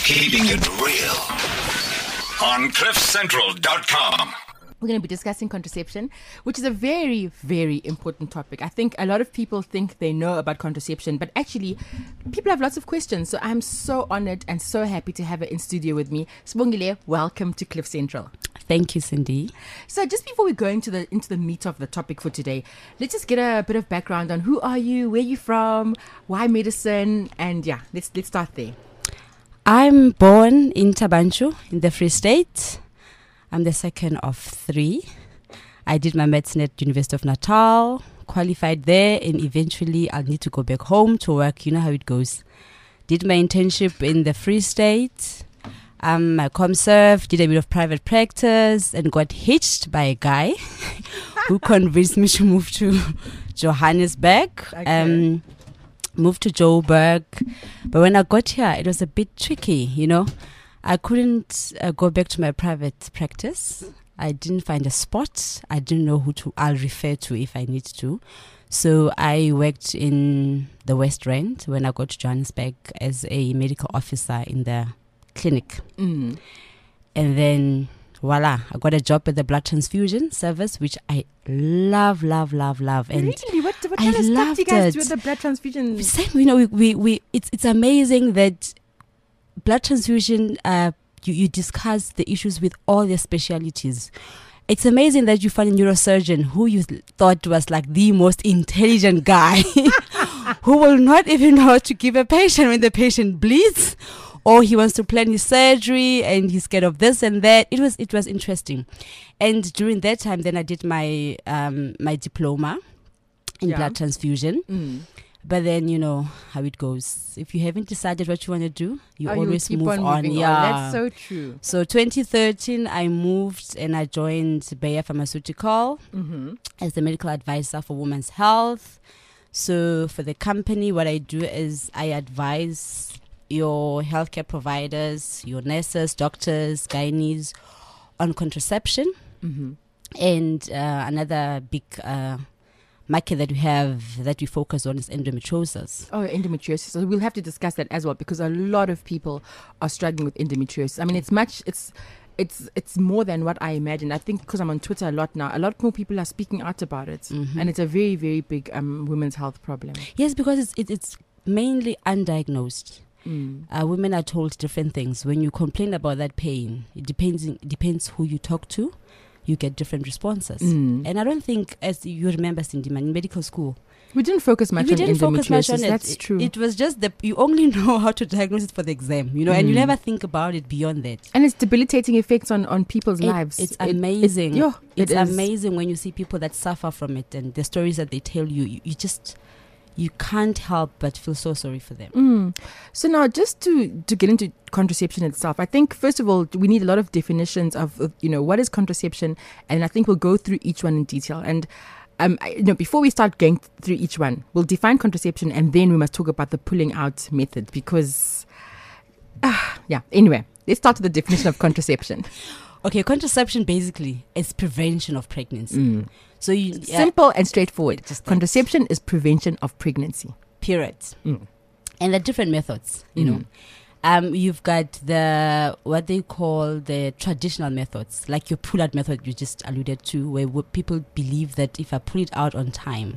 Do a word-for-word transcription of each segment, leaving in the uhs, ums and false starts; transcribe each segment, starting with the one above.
Keeping it real on cliff central dot com. We're going to be discussing contraception, which is a very, very important topic. I think a lot of people think they know about contraception, but actually, people have lots of questions. So I'm so honored and so happy to have her in studio with me. Sibongile, welcome to Cliff Central. Thank you, Cindy. So just before we go into the into the meat of the topic for today, let's just get a bit of background on who are you, where you from, why medicine, and yeah, let's let's start there. I'm born in Tabanchu in the Free State. I'm the second of three. I did my medicine at University of Natal, qualified there, and eventually I'll need to go back home to work. You know how it goes. Did my internship in the Free State. Um, I ComServe, did a bit of private practice, and got hitched by a guy who convinced me to move to Johannesburg. Okay. Um, moved to Joburg. But when I got here, it was a bit tricky, you know. I couldn't uh, go back to my private practice. I didn't find a spot. I didn't know who to I'll refer to if I need to. So I worked in the West Rand when I got to Johannesburg as a medical officer in the clinic. Mm. And then, voila, I got a job at the blood transfusion service, which I love, love, love, love. And really? What, what I kind of stuff do you guys loved do with it. the blood transfusion? Same, you know, we, we, we it's it's amazing that blood transfusion, uh, you, you discuss the issues with all their specialities. It's amazing that you find a neurosurgeon who you th- thought was like the most intelligent guy who will not even know how to give a patient when the patient bleeds, or he wants to plan his surgery and he's scared of this and that. It was it was interesting. And during that time, then I did my um, my diploma in Yeah. blood transfusion. Mm. But then, you know how it goes. If you haven't decided what you want to do, you Oh, you'll always keep move on on. moving Yeah. That's so true. So twenty thirteen, I moved and I joined Bayer Pharmaceutical Mm-hmm. as the medical advisor for women's health. So for the company, what I do is I advise your healthcare providers, your nurses, doctors, gynaes on contraception. Mm-hmm. And uh, another big uh, market that we have that we focus on is endometriosis. Oh, endometriosis. So we'll have to discuss that as well, because a lot of people are struggling with endometriosis. I mean, it's much, it's, it's, it's more than what I imagined. I think because I'm on Twitter a lot now, a lot more people are speaking out about it, Mhm. and it's a very, very big um, women's health problem. Yes, because it's it, it's mainly undiagnosed. Mm. Uh, women are told different things. When you complain about that pain, it depends. It depends who you talk to. You get different responses. Mm. And I don't think, as you remember, Cindy, man, in medical school, We didn't focus much we on didn't focus endometriosis. much on it. That's It- true. It was just that you only know how to diagnose it for the exam, you know, and you Mm. never think about it beyond that. and it's debilitating effects on, on people's It- lives. It's It- it- amazing. yeah, it's it is. amazing when you see people that suffer from it and the stories that they tell you. You, you just you can't help but feel so sorry for them. Mm. So now, just to, to get into contraception itself, I think first of all we need a lot of definitions of, of you know what is contraception, and I think we'll go through each one in detail. And um, I, you know, before we start going through each one, we'll define contraception, and then we must talk about the pulling out method, because uh, yeah. Anyway, let's start with the definition of contraception. Okay, contraception basically is prevention of pregnancy. Mm. So you yeah, Simple and straightforward. Just that. Contraception is prevention of pregnancy. period. Mm. And there are different methods, you Mm. know. Um, you've got the what they call the traditional methods, like your pull-out method you just alluded to, where w- people believe that if I pull it out on time,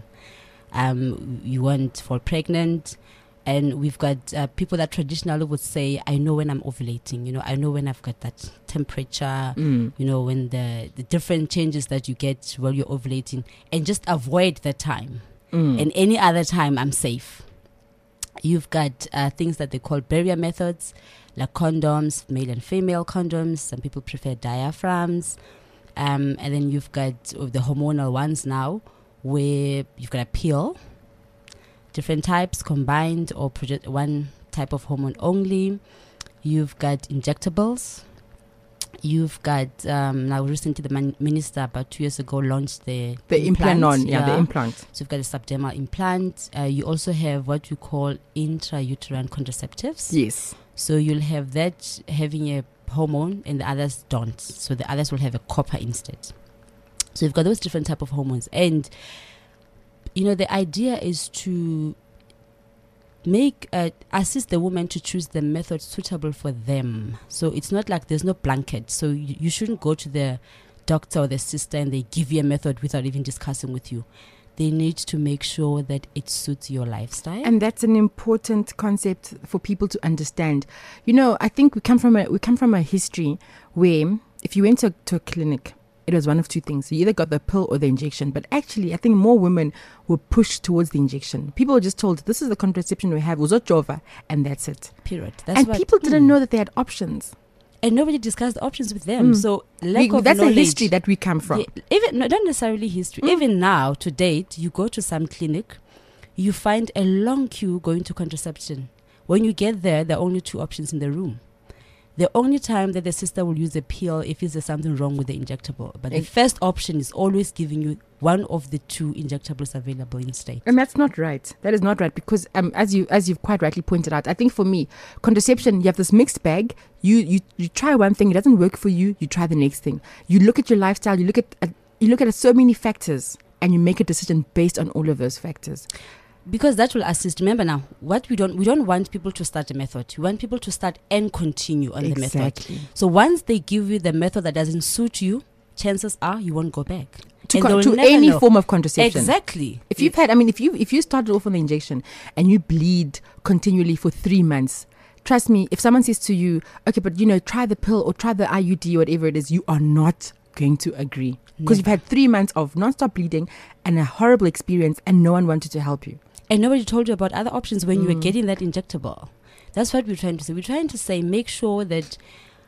um, you won't fall pregnant. And we've got uh, people that traditionally would say, I know when I'm ovulating, you know, I know when I've got that temperature, Mm. you know, when the, the different changes that you get while you're ovulating, and just avoid that time. Mm. And any other time, I'm safe. You've got uh, things that they call barrier methods, like condoms, male and female condoms. Some people prefer diaphragms. Um, and then you've got uh, the hormonal ones now, where you've got a pill, different types combined, or project one type of hormone only. You've got injectables. You've got um, now recently the man- minister about two years ago launched the The implant on, yeah, the implant. So you've got a subdermal implant. Uh, you also have what we call intrauterine contraceptives. Yes. So you'll have that having a hormone and the others don't. So the others will have a copper instead. So you've got those different type of hormones. And, you know, the idea is to make uh, assist the woman to choose the method suitable for them. So it's not like there's no blanket. So you, you shouldn't go to the doctor or the sister and they give you a method without even discussing with you. They need to make sure that it suits your lifestyle. And that's an important concept for people to understand. You know, I think we come from a we come from a history where if you went to, to a clinic, it was one of two things. You either got the pill or the injection. But actually, I think more women were pushed towards the injection. People were just told, this is the contraception we have, uzojova, and that's it. Period. That's and what, people didn't mm. know that they had options. And nobody discussed the options with them. Mm. So lack We, of that's knowledge. the history that we come from. Yeah, even no, not necessarily history. Mm. Even now, to date, you go to some clinic, you find a long queue going to contraception. When you get there, there are only two options in the room. The only time that the sister will use a pill if there's something wrong with the injectable. But the Ex- first option is always giving you one of the two injectables available in state. And that's not right. That is not right because, um, as you as you've quite rightly pointed out, I think for me, contraception, you have this mixed bag. You you you try one thing, it doesn't work for you. You try the next thing. You look at your lifestyle. You look at uh, you look at so many factors, and you make a decision based on all of those factors. Because that will assist. Remember now, what we don't we don't want people to start a method. We want people to start and continue on the method. Exactly. So once they give you the method that doesn't suit you, chances are you won't go back To, And con- they'll to never any know. form of contraception. Exactly. If you've had, I mean, if you if you started off on the injection and you bleed continually for three months, trust me, if someone says to you, okay, but you know, try the pill or try the I U D or whatever it is, you are not going to agree because you've had three months of non-stop bleeding and a horrible experience, and no one wanted to help you. And nobody told you about other options when Mm. you were getting that injectable. That's what we're trying to say. We're trying to say, make sure that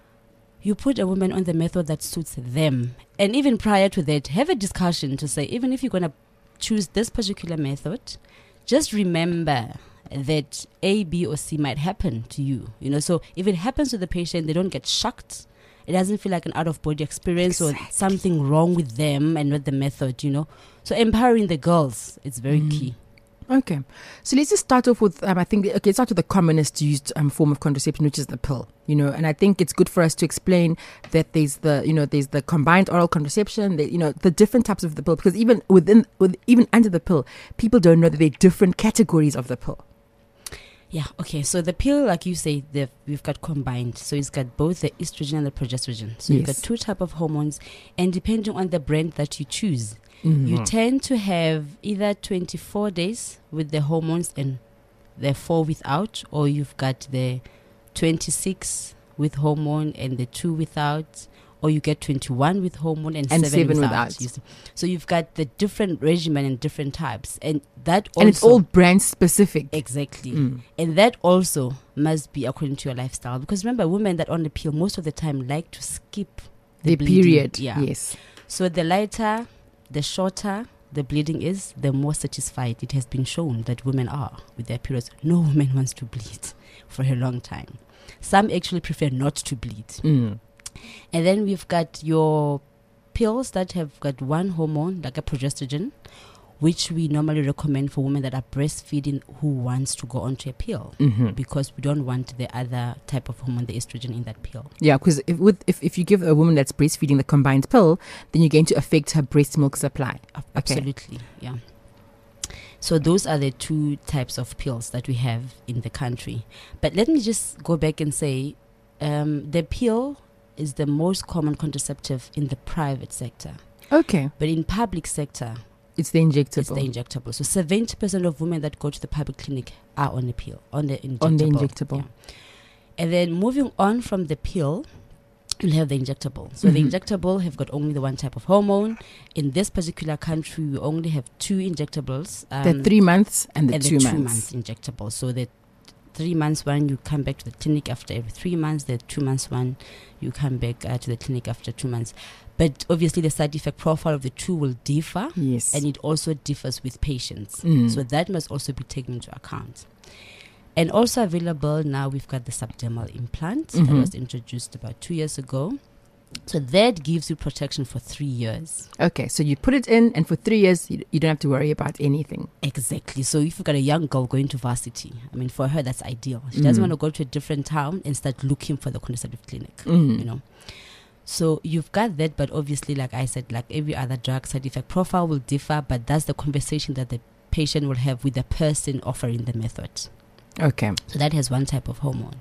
you put a woman on the method that suits them. And even prior to that, have a discussion to say, even if you're going to choose this particular method, just remember that A, B, or C might happen to you. You know, so if it happens to the patient, they don't get shocked. It doesn't feel like an out-of-body experience Exactly. or something wrong with them and not the method, you know. So empowering the girls is very Mm. key. Okay, so let's just start off with um, I think okay, let's start with the commonest used um, form of contraception, which is the pill. You know, and I think it's good for us to explain that there's the you know there's the combined oral contraception, the, you know, the different types of the pill, because even within with even under the pill, people don't know that there are different categories of the pill. Yeah, okay. So the pill, like you say, the, we've got combined. So it's got both the estrogen and the progesterone. So you've got Yes. two type of hormones, and depending on the brand that you choose, Mhm. you tend to have either twenty-four days with the hormones and the four without, or you've got the twenty-six with hormone and the two without, or you get twenty-one with hormone and, And seven, seven without. without. You see. So you've got the different regimen and different types, and that also And it's all brand specific. exactly. Mm. And that also must be according to your lifestyle. Because remember, women that on the pill most of the time like to skip the, The bleeding. period. Yeah. Yes. So the lighter, the shorter the bleeding is, the more satisfied it has been shown that women are with their periods. No woman wants to bleed for a long time. Some actually prefer not to bleed. Mm. And then we've got your pills that have got one hormone, like a progesterone, which we normally recommend for women that are breastfeeding who wants to go onto a pill, Mhm. because we don't want the other type of hormone, the estrogen, in that pill. Yeah, because if, with, if if you give a woman that's breastfeeding the combined pill, then you're going to affect her breast milk supply. Ab- Absolutely, yeah. So those are the two types of pills that we have in the country. But let me just go back and say, um, the pill is the most common contraceptive in the private sector. Okay, But in public sector, it's the injectable. it's the injectable. So seventy percent of women that go to the public clinic are on the pill, on the injectable. On the injectable. Yeah. And then moving on from the pill, you'll have the injectable. So the Mhm. injectable have got only the one type of hormone. In this particular country, we only have two injectables. the um, three months and the and two the months. two months injectable. So the three months one, you come back to the clinic after every three months. The two months one, you come back uh, to the clinic after two months. But obviously, the side effect profile of the two will differ, Yes. and it also differs with patients. Mm. So that must also be taken into account. And also available now, we've got the subdermal implant that Mhm. was introduced about two years ago. So that gives you protection for three years. Okay, so you put it in, and for three years, you, you don't have to worry about anything. Exactly. So if you've got a young girl going to varsity, I mean, for her, that's ideal. She doesn't Mm. want to go to a different town and start looking for the contraceptive clinic, Mm. you know. So you've got that, but obviously, like I said, like every other drug, side effect profile will differ, but that's the conversation that the patient will have with the person offering the method. Okay. So that has one type of hormone.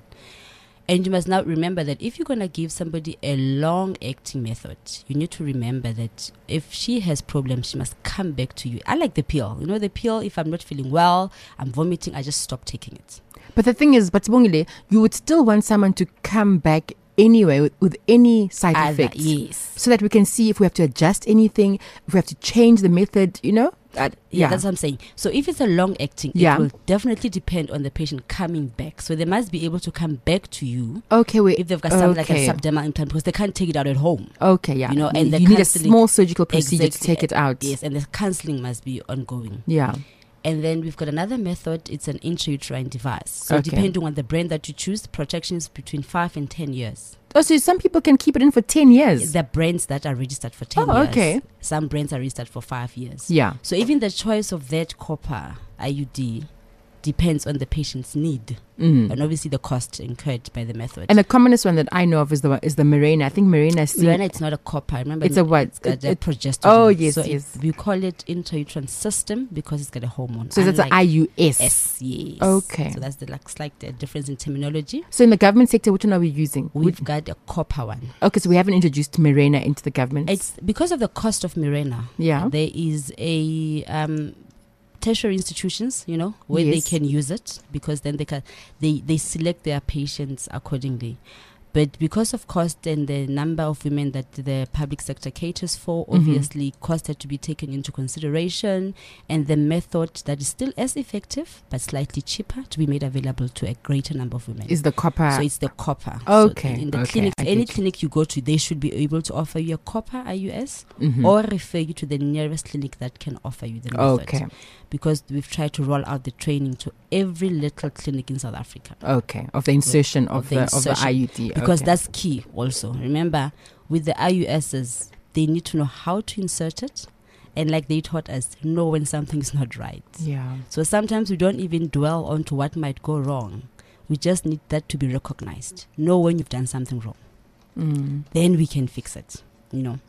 And you must now remember that if you're going to give somebody a long-acting method, you need to remember that if she has problems, she must come back to you. I like the pill. You know, the pill, if I'm not feeling well, I'm vomiting, I just stop taking it. But the thing is, but Sibongile, you would still want someone to come back anyway with, with any side Other, effects. yes. So that we can see if we have to adjust anything, if we have to change the method, you know? That, Yeah, yeah. that's what I'm saying. So if it's a long acting, Yeah. it will definitely depend on the patient coming back. So they must be able to come back to you Okay, wait. if they've got something like a okay. subdermal implant, because they can't take it out at home. Okay, yeah. You know, and the you need a counseling- small surgical procedure Exactly. to take it out. Yes, and the counseling must be ongoing. Yeah. And then we've got another method. It's an intrauterine device. So Okay. depending on the brand that you choose, protection is between five and ten years. Oh, so some people can keep it in for ten years. The brands that are registered for ten Oh, years. okay. Some brands are registered for five years. Yeah. So even the choice of that copper I U D depends on the patient's need, Mm. and obviously the cost incurred by the method. And the commonest one that I know of is the one- is the Mirena. I think Mirena is Mirena, it's not a copper. Remember, It's a what? It's got It- a it- progesterone. Oh, yes, so it- yes. we call it intrauterine system because it's got a hormone. So that's an unlike I U S. S, yes. Okay. So that's the like slight uh, difference in terminology. So in the government sector, which one are we using? We've Which- got a copper one. okay, so we haven't introduced Mirena into the government. It's because of the cost of Mirena. Yeah. There is a um, tertiary institutions, you know, where they Yes. can use it, because then they can they they select their patients accordingly. But because of cost and the number of women that the public sector caters for, Mhm. obviously cost had to be taken into consideration, and the method that is still as effective but slightly cheaper to be made available to a greater number of women. is the copper. So it's the copper. Okay, So in the okay, clinic, I any get you. clinic you go to, they should be able to offer you a copper I U S Mhm. or refer you to the nearest clinic that can offer you the method. Okay. Because we've tried to roll out the training to every little clinic in South Africa. Okay. Of the insertion of, of the the, of the insertion. I U D. Because okay. that's key also. Remember, with the I U Ss, they need to know how to insert it. And like they taught us, know when something's not right. Yeah. So sometimes we don't even dwell onto what might go wrong. We just need that to be recognized. Know when you've done something wrong. Mm. Then we can fix it, you know.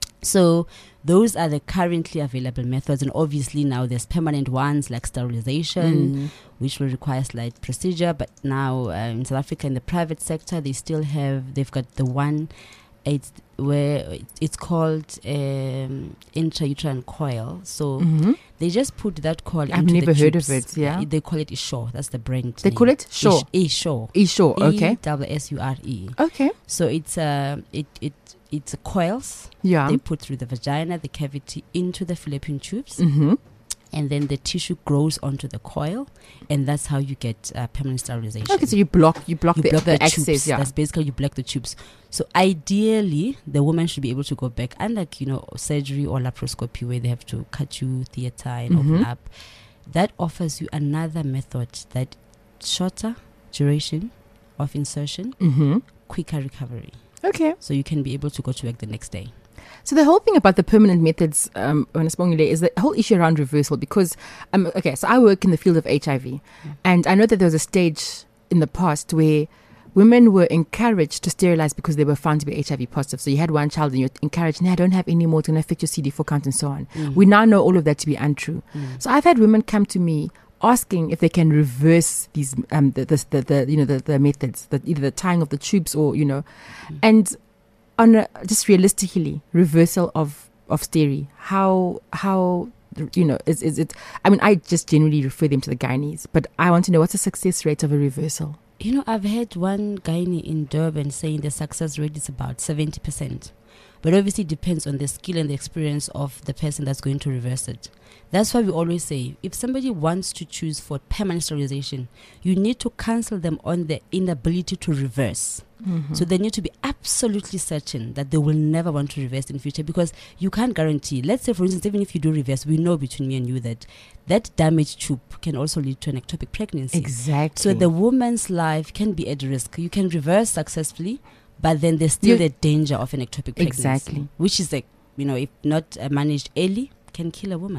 So those are the currently available methods, and obviously now there's permanent ones like sterilization, Mm. which will require slight procedure. But now uh, in South Africa, in the private sector, they still have they've got the one, it's where it's called um, intrauterine coil. So Mhm. they just put that coil. I've into never the heard of tubes. it, yeah. They call it Isure. That's the brand. They name. call it Sure. Isure. E sure. Okay. E W S U R E. Okay. So it's uh, it it it's coils. Yeah. They put through the vagina, the cavity, into the fallopian tubes, Mm-hmm. and then the tissue grows onto the coil, and that's how you get uh, permanent sterilization. Okay, so you block you block you the, block the the access. tubes. Yeah. That's basically you block the tubes. So ideally, the woman should be able to go back, unlike you know surgery or laparoscopy where they have to cut you theater and open Mhm. up. That offers you another method that shorter duration of insertion, Mm-hmm. quicker recovery. Okay. So you can be able to go to work the next day. So the whole thing about the permanent methods, um, is the whole issue around reversal. Because, um, okay, so I work in the field of H I V, Mm. and I know that there was a stage in the past where women were encouraged to sterilize because they were found to be H I V positive. So you had one child and you're encouraged, no, I don't have any more, it's going to affect your C D four count and so on. Mm. We now know all of that to be untrue. Mm. So I've had women come to me asking if they can reverse these, um, the, the, the, the you know, the, the methods, the, either the tying of the tubes or, you know, Mm. and on a, just realistically, reversal of, of steri, how, how, you know, is, is it, I mean, I just generally refer them to the gynaes, but I want to know what's the success rate of a reversal? You know, I've had one gynae in Durban saying the success rate is about seventy percent. But obviously it depends on the skill and the experience of the person that's going to reverse it. That's why we always say, if somebody wants to choose for permanent sterilization, you need to counsel them on the inability to reverse. Mm-hmm. So they need to be absolutely certain that they will never want to reverse in future, because you can't guarantee. Let's say, for instance, even if you do reverse, we know between me and you that that damaged tube can also lead to an ectopic pregnancy. Exactly. So the woman's life can be at risk. You can reverse successfully, but then there's still You- the danger of an ectopic pregnancy. Exactly. Which is like, you know, if not uh, managed early, can kill a woman.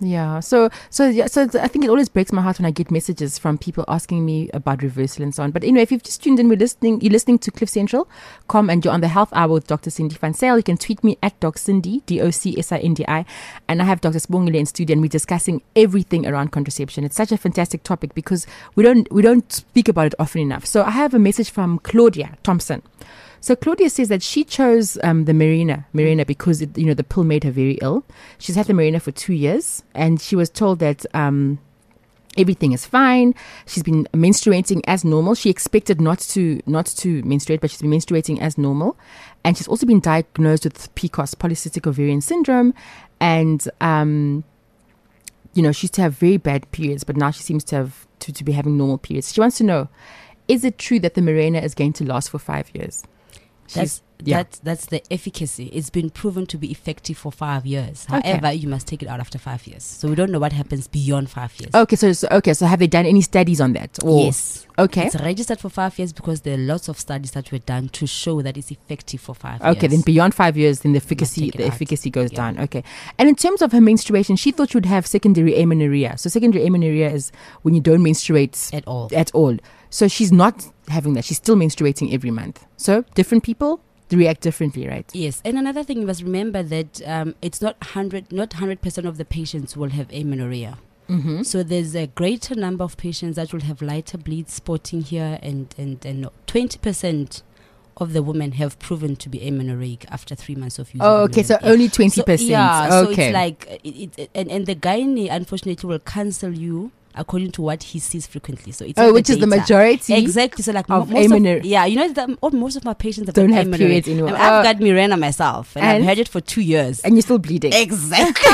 Yeah. So, so, yeah, so th- I think it always breaks my heart when I get messages from people asking me about reversal and so on. But anyway, if you've just tuned in, we're listening, you're listening to Cliff Central dot com and you're on the Health Hour with Doctor Cindy Van Sale. You can tweet me at Doc Cindy, D O C S I N D I. And I have Doctor Sibongile in studio and we're discussing everything around contraception. It's such a fantastic topic because we don't, we don't speak about it often enough. So I have a message from Claudia Thompson. So Claudia says that she chose um, the Mirena, Mirena because it, you know the pill made her very ill. She's had the Mirena for two years, and she was told that um, everything is fine. She's been menstruating as normal. She expected not to not to menstruate, but she's been menstruating as normal, and she's also been diagnosed with P C O S, polycystic ovarian syndrome, and um, you know she used to have very bad periods, but now she seems to have to, to be having normal periods. She wants to know: is it true that the Mirena is going to last for five years? That's yeah. that's that's the efficacy. It's been proven to be effective for five years. However, Okay. you must take it out after five years. So we don't know what happens beyond five years. Okay, so, so okay, so have they done any studies on that? Or, Yes. Okay. It's registered for five years because there are lots of studies that were done to show that it's effective for five Okay, years. then beyond five years, then the efficacy take it the out. efficacy goes Yeah. down. Okay, and in terms of her menstruation, she thought she would have secondary amenorrhea. So secondary amenorrhea is when you don't menstruate At all. at all. So she's not having that. She's still menstruating every month. So different people react differently, right? Yes, and another thing you must remember that um, it's not hundred, not hundred percent of the patients will have amenorrhea. Mm-hmm. So there's a greater number of patients that will have lighter bleeds spotting here, and and and twenty percent of the women have proven to be amenorrheic after three months of using. Oh, okay. So amenorrhea. only twenty percent. So, yeah, so okay. it's like uh, it, it, and and the gynae unfortunately will cancel you according to what he sees frequently. So it's oh, not which is the data. majority. Exactly. So like of mo- most amenorrhea. of, yeah, you know that all, most of my patients have Don't got have amenorrhea. periods anymore. I mean, I've Oh. got Mirena myself, and, And? I've had it for two years. And you're still bleeding. Exactly.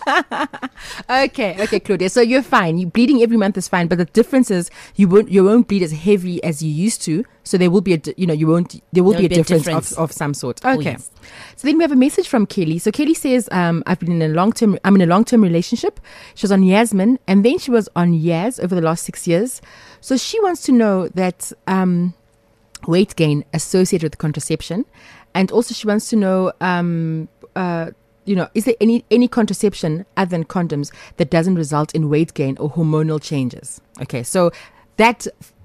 Okay, okay, Claudia. So you're fine. You bleeding every month is fine, but the difference is you won't you won't bleed as heavy as you used to. So there will be a di- you know you won't there will There'll be a be a difference, difference. Of, of some sort. Oh, Okay. yes. So then we have a message from Kelly. So Kelly says, um, I've been in a long term. I'm in a long term relationship. She was on Yasmin, and then she was on Yaz over the last six years. So she wants to know that um, weight gain associated with contraception, and also she wants to know, um, uh, you know, is there any any contraception other than condoms that doesn't result in weight gain or hormonal changes? Okay, so that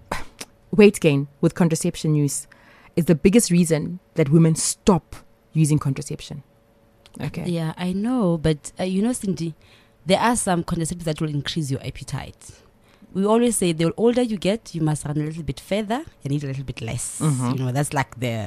weight gain with contraception use is the biggest reason that women stop using contraception. Okay. Yeah, I know, but uh, you know, Cindy, there are some contraceptives that will increase your appetite. We always say the older you get, you must run a little bit further and eat a little bit less. Mhm. You know, that's like the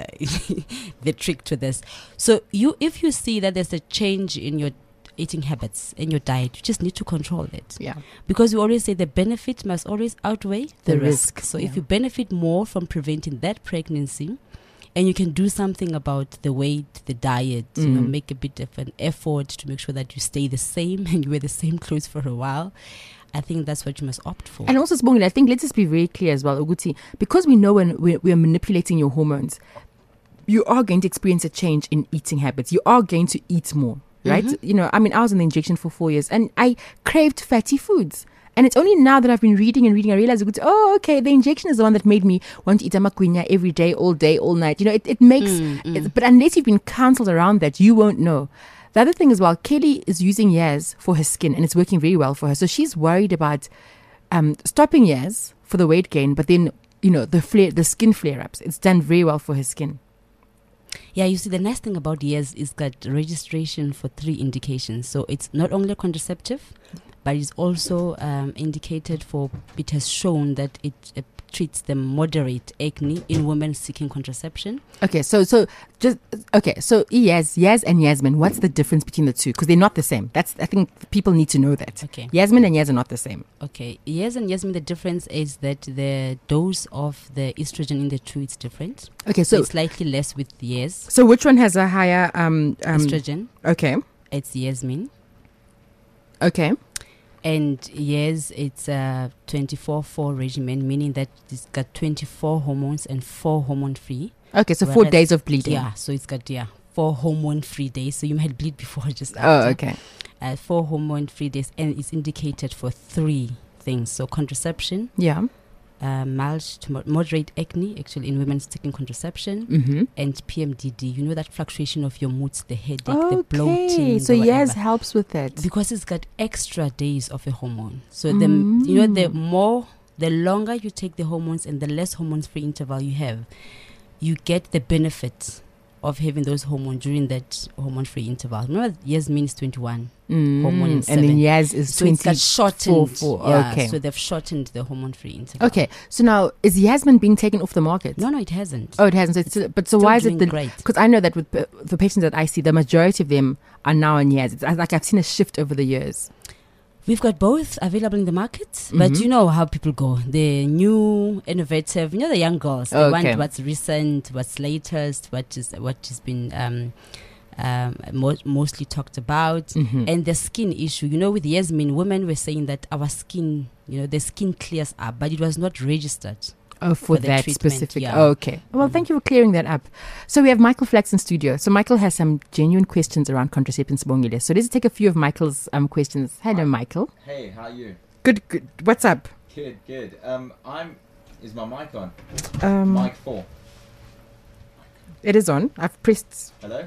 the trick to this. So you, if you see that there's a change in your eating habits, in your diet, you just need to control it. Yeah. Because we always say the benefit must always outweigh the, The risk. risk, So yeah. if you benefit more from preventing that pregnancy, and you can do something about the weight, the diet, you know, Mm. make a bit of an effort to make sure that you stay the same and you wear the same clothes for a while, I think that's what you must opt for. And also, Sibongile, I think let's just be very clear as well, Uguti, because we know when we, we are manipulating your hormones, you are going to experience a change in eating habits. You are going to eat more, right? Mhm. You know, I mean, I was on the injection for four years and I craved fatty foods. And it's only now that I've been reading and reading, I realize, Uguti, oh, okay, the injection is the one that made me want to eat amaquinya every day, all day, all night. You know, it, it makes, Mm, mm. It's, but unless you've been counseled around that, you won't know. The other thing as well, Kelly is using Yaz for her skin and it's working very well for her. So she's worried about um, stopping Yaz for the weight gain, but then, you know, the flare, the skin flare-ups. It's done very well for her skin. Yeah, you see, the nice thing about years is that registration for three indications. So it's not only a contraceptive, but it's also um, indicated for, it has shown that it uh, treats the moderate acne in women seeking contraception. Okay, so so just okay, so Yaz, Yaz and Yasmin, what's the difference between the two? Because they're not the same. That's I think people need to know that. Okay. Yasmin and Yaz are not the same. Okay, yes and Yasmin, the difference is that the dose of the estrogen in the two is different. Okay, So so it's slightly less with yes so which one has a higher um, um estrogen. Okay, It's Yasmin. okay, And yes, it's a twenty-four four regimen, meaning that it's got twenty-four hormones and four hormone free. okay. So four Whereas- days of bleeding. Yeah, so it's got yeah four hormone free days. So you might bleed before or just Oh, after. okay. Uh, four hormone free days, and it's indicated for three things: so contraception, Yeah. uh, mild to mo- moderate acne, actually, in women taking contraception, Mm-hmm. and P M D D. You know that fluctuation of your moods, the headache, the bloating. Okay, so the yes, whatever. helps with that. Because it's got extra days of a hormone. So the you know the more, the longer you take the hormones and the less hormones-free interval you have, you get the benefit of having those hormones during that hormone-free interval. Remember, Yasmin is twenty-one. Mm, hormone in and seven. then Yaz is So it's got twenty. shortened. four. Yeah, Okay. So they've shortened the hormone-free interval. Okay, so now is Yasmin being taken off the market? No, no, it hasn't. Oh, it hasn't. So it's still, but so Still why is it doing the? great. Because I know that with uh, the patients that I see, the majority of them are now on Yaz. It's like I've seen a shift over the years. We've got both available in the market, but Mhm. you know how people go. The new, innovative, you know, the young girls. They Okay. want what's recent, what's latest, what is what has been um, um, mo- mostly talked about, Mhm. and the skin issue. You know, with Yasmin, women were saying that our skin, you know, the skin clears up, but it was not registered. Oh, for, for the that treatment, specific. yeah. Okay. Well, thank you for clearing that up. So we have Michael Flax in studio. So Michael has some genuine questions around contraception, Sibongile. So let's take a few of Michael's um, questions. Hello, Michael. Hey, how are you? Good. Good. What's up? Good, good. Um, I'm. Is my mic on? Um, Mic four. It is on. I've pressed. Hello.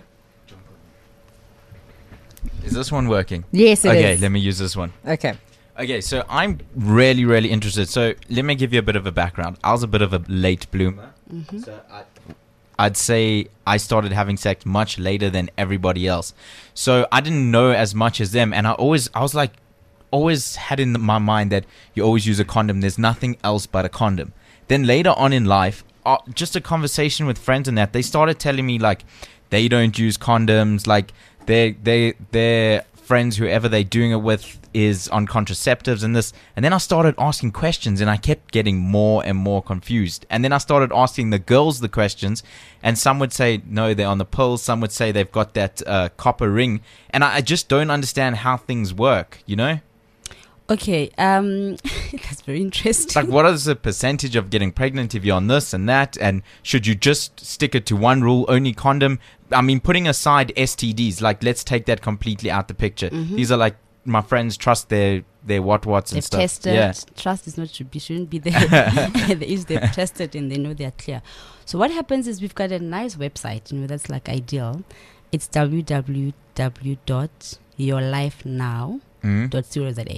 Is this one working? Yes, it is. okay, let me use this one. Okay. Okay, so I'm really, really interested. So let me give you a bit of a background. I was a bit of a late bloomer. Mhm. So I, I'd say I started having sex much later than everybody else. So I didn't know as much as them. And I always, I was like, always had in my mind that you always use a condom. There's nothing else but a condom. Then later on in life, uh, just a conversation with friends and that, they started telling me like they don't use condoms. Like they, they, their friends, whoever they're doing it with, is on contraceptives and this. And then I started asking questions and I kept getting more and more confused. And then I started asking the girls the questions, and some would say no, they're on the pills. Some would say they've got that uh, copper ring. And I, I just don't understand how things work, you know? Okay, um, that's very interesting. Like, what is the percentage of getting pregnant if you're on this and that? And should you just stick it to one rule, only condom? I mean, putting aside S T Ds, like, let's take that completely out the picture. Mhm. These are like, my friends trust their, their what whats and They've stuff. tested. Yeah. Trust is not should be shouldn't be there. There is they've tested and they know they're clear. So what happens is we've got a nice website, you know, that's like ideal. It's w w w dot your life now Mhm. dot co dot za.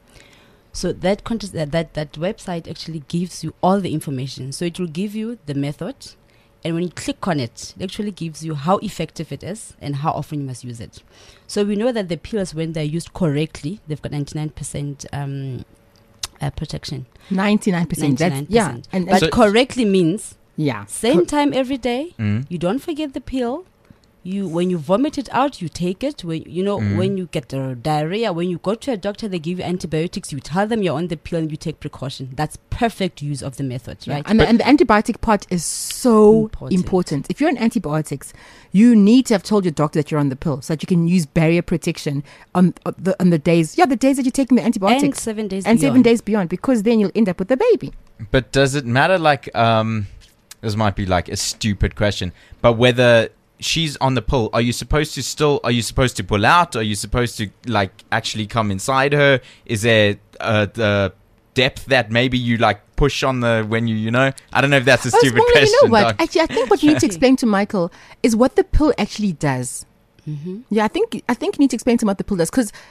So that, contest, that that that website actually gives you all the information. So it will give you the method, and when you click on it, it actually gives you how effective it is and how often you must use it. So we know that the pills, when they're used correctly, they've got ninety-nine percent um, uh, protection. Ninety-nine percent. That's yeah. ninety-nine percent. And, But and So- correctly means yeah. same time every day. Mhm. You don't forget the pill. You when you vomit it out, you take it. When you know Mhm. when you get uh, diarrhea, when you go to a doctor, they give you antibiotics. You tell them you're on the pill and you take precaution. That's perfect use of the method, Yeah, right? And, the, and the antibiotic part is so important. Important. If you're on antibiotics, you need to have told your doctor that you're on the pill so that you can use barrier protection on, on the on the days, yeah, the days that you're taking the And antibiotics seven days. and seven beyond. days beyond, because then you'll end up with a baby. But does it matter, like, um, this might be like a stupid question, but whether she's on the pill, are you supposed to still, are you supposed to pull out? Are you supposed to, like, actually come inside her? Is there uh, the depth that maybe you, like, push on the, when you, you know? I don't know if that's a Oh, stupid Sibongile, question. you know what? Doc. Actually, I think what you need to explain to Michael is what the pill actually does. Mhm. Yeah, I think I think you need to explain to him what the pill does, because,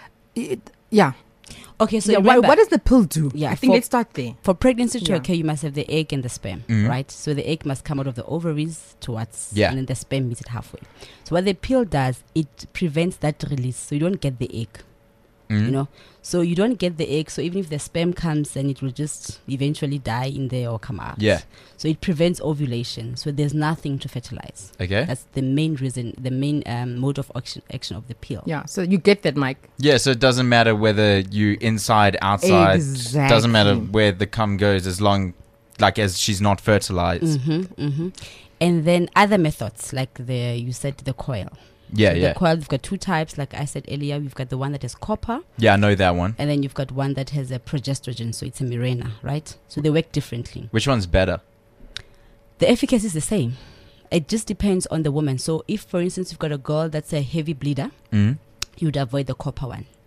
yeah, Okay, so yeah. What, remember, what does the pill do? Yeah, I think for- let's start there. for pregnancy to Yeah. occur, you must have the egg and the sperm, Mhm. right? So the egg must come out of the ovaries towards, Yeah. and then the sperm meets it halfway. So what the pill does, it prevents that release, so you don't get the egg. Mhm. You know, so you don't get the egg. So even if the sperm comes, then it will just eventually die in there or come out. Yeah. So it prevents ovulation. So there's nothing to fertilize. Okay. That's the main reason, the main um, mode of action, action of the pill. Yeah, so you get that, Mike. Yeah, so it doesn't matter whether you inside, outside. Doesn't matter Exactly. where the cum goes, as long, like, as she's not fertilized. Mm-hmm, mm-hmm. And then other methods, like the you said the coil. Yeah, So yeah. The coil, we've got two types. Like I said earlier, we've got the one that has copper, Yeah, I know that one. and then you've got one that has a progesterone. So it's a Mirena, right? So they work differently. Which one's better? The efficacy is the same. It just depends on the woman. So if, for instance, you've got a girl that's a heavy bleeder, Mm. you'd avoid the copper one.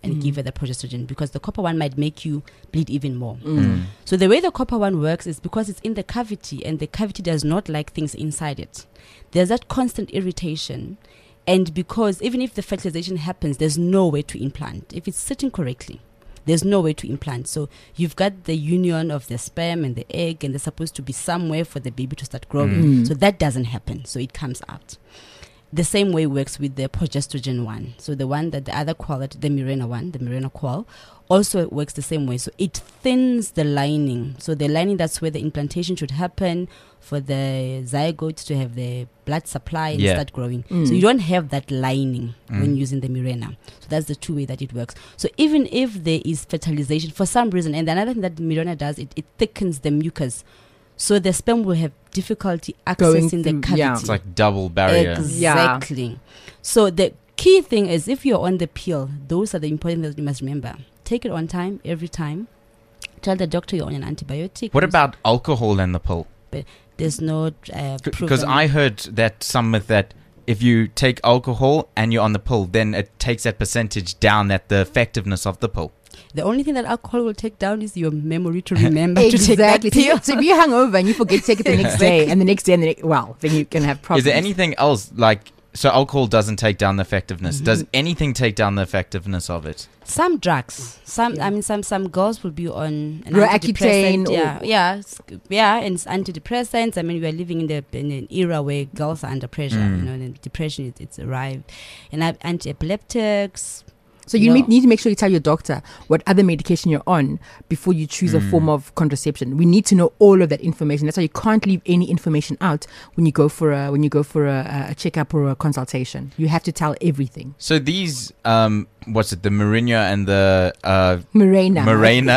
and Mm. give her the progesterone, because the copper one might make you bleed even more. Mm. So the way the copper one works is because it's in the cavity, and the cavity does not like things inside it. There's that constant irritation, and because even if the fertilization happens, there's no way to implant. If it's sitting correctly, there's no way to implant. So you've got the union of the sperm and the egg, and they're supposed to be somewhere for the baby to start growing. Mm. So that doesn't happen. So it comes out. The same way works with the progestogen one. So the one that the other quality, the Mirena one, the Mirena qual, also works the same way. So it thins the lining. So the lining, that's where the implantation should happen for the zygote to have the blood supply and Yeah. start growing. Mm. So you don't have that lining Mm. when using the Mirena. So that's the two way that it works. So even if there is fertilization for some reason, and another thing that the Mirena does, it, it thickens the mucus. So the sperm will have difficulty Going accessing the through- cavity. yeah. It's like double barrier. Exactly. So the key thing is, if you're on the pill, those are the important things you must remember. Take it on time, every time. Tell the doctor you're on an antibiotic. What about alcohol and the pill? There's no uh, Because proven- I heard that some myth that if you take alcohol and you're on the pill, then it takes that percentage down, that the effectiveness of the pill. the only thing that alcohol will take down is your memory to remember to take Exactly. that So, you- pill. so if you're hungover and you forget to take it the next day, and the next day, and the next, well, then you can have problems. Is there anything else like? So alcohol doesn't take down the effectiveness. Mm-hmm. Does anything take down the effectiveness of it? Some drugs, some Yeah. I mean, some some girls will be on an Roaccutane antidepressant. or- Yeah, yeah, s- yeah, and s- antidepressants. I mean, we are living in the in an era where girls are under pressure. Mm. You know, and depression is it's arrived, and I have anti-epileptics. So you No. need, need to make sure you tell your doctor what other medication you're on before you choose a Mm. form of contraception. We need to know all of that information. That's why you can't leave any information out when you go for a when you go for a, a checkup or a consultation. You have to tell everything. So these, um, what's it? The Mirena and the uh, Mirena. Mirena.